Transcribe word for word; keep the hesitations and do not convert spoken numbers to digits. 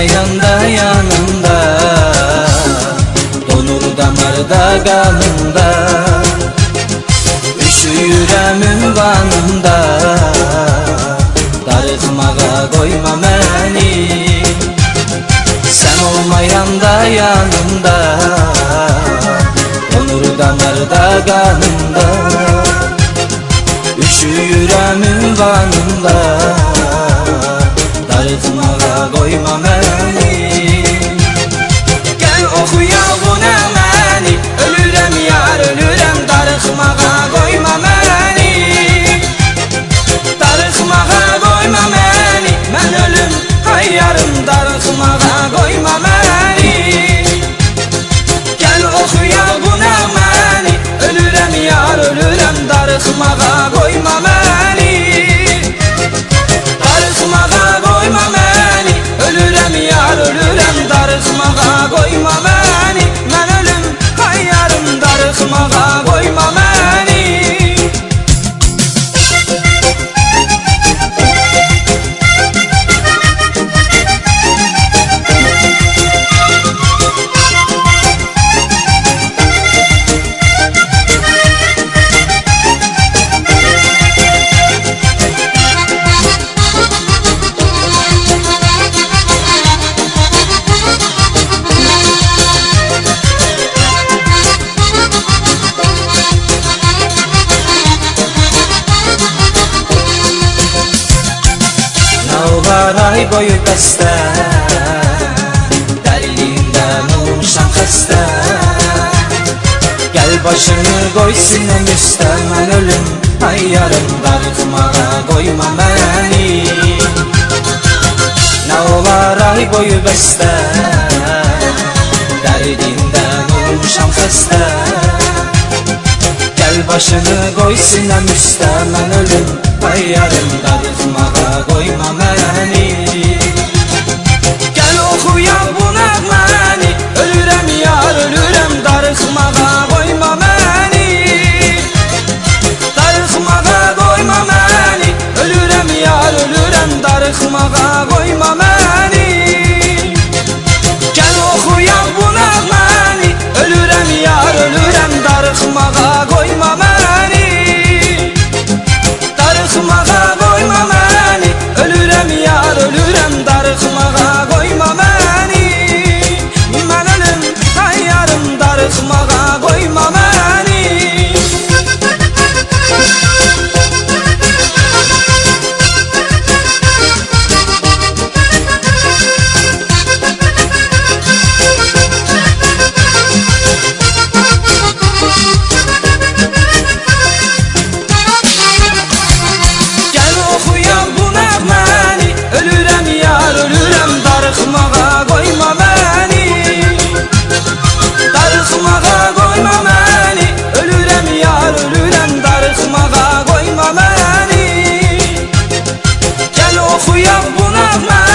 olmayanda yanımda, donur damarda kanımda, üşüyürəm ünvanımda. Darıxmağa koyma beni, sen olmayanda yanımda, donur damarda kanımda, üşüyürəm ünvanımda. Darıxmağa koyma beni, gel oxuya bu nəməni, ölürəm yar ölürəm. Darıxmağa koyma beni, darıxmağa koyma beni, mən ölüm hayyarım. Darıxmağa koyma beni, gel oxuya bu nəməni, ölürəm yar ölürəm. Darıxmağa koyma beni, darıxmağa koyma beni, ölürəm yar ölürəm. Darıxmağa koyma beni, mən ölüm hayyarım. Darıxmağa koyma beni. Ay boyu bəstə, dərliyindən olmuşam xəstə. Gəl başını qoy sinəm üstə, mən ölüm hayyarım. Darıxmağa koyma beni, nə olar ay boyu bəstə, dərdindən olmuşam xəstə. Gəl başını qoy sinəm üstə, mən ölüm hayyarım. Darıxmağa koyma beni, gel oxuya bu nəğməni, ölürəm yar ölürəm. Darıxmağa koyma beni, darıxmağa koyma beni, ölürəm yar ölürəm. Darıxmağa koyma beni, gel oxuya bu nəğməni, ölürəm yar ölürəm. Darıxmağa koyma beni, darıxmağa koyma beni, ölürəm yar ölürəm. Darıxmağa koyma beni, mən ölüm hayyarım. Darıxmağa koyma beni. Gel oxuya bu nəğməni, ölürəm yar ölürəm. Darıxmağa koyma beni, darıxmağa koyma beni, ölürəm yar ölürəm. Darıxmağa koyma beni, gel oxuya bu nəğməni.